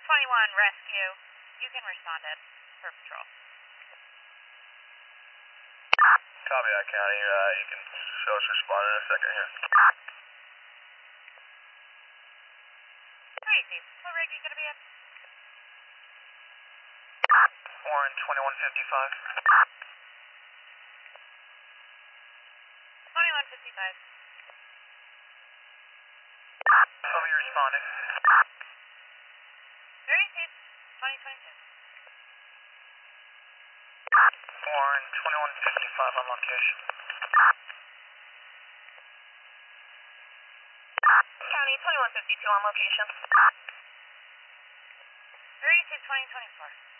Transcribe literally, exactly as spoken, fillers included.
twenty-one, rescue. You can respond at for patrol. Copy that, County. Uh, you can show us respond in a second here. Crazy. What rig are you gonna be in? Warren twenty-one fifty-five. twenty-one fifty-five. Tell me you're responding. Very safe. twenty twenty-two. Warren twenty-one fifty-five on location. County twenty-one fifty-two on location. Very safe twenty twenty-four.